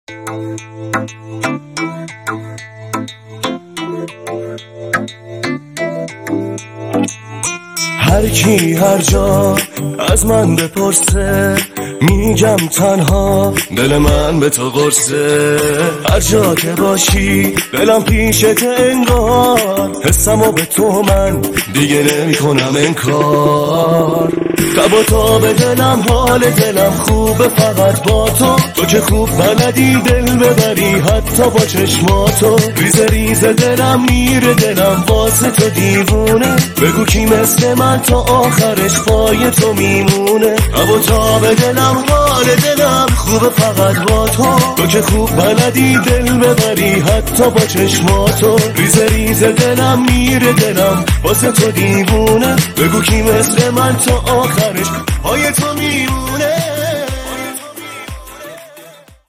هر کی هر جا از من بپرسه میگم تنها دل من به تو قرصه. هر جا که باشی دلم پیشت انگار، حسمو به تو من دیگه نمی کنم انکار. تب و تاب دلم حال دلم خوبه فقط با تو، تو که خوب بلدی دل ببری حتی با چشماتو. ریز ریز دلم میره دلم واسه تو دیوونه، بگو کی مثل من تا آخرش پای تو میمونه. تب و تاب دلم حال دلم خوبه فقط با تو، تو که خوب بلدی دل ببری حتی با چشماتو. ریز ریز دلم میره دلم واسه تو دیوونه، بگو کی مثل من تا آخرش پای تو میمونه.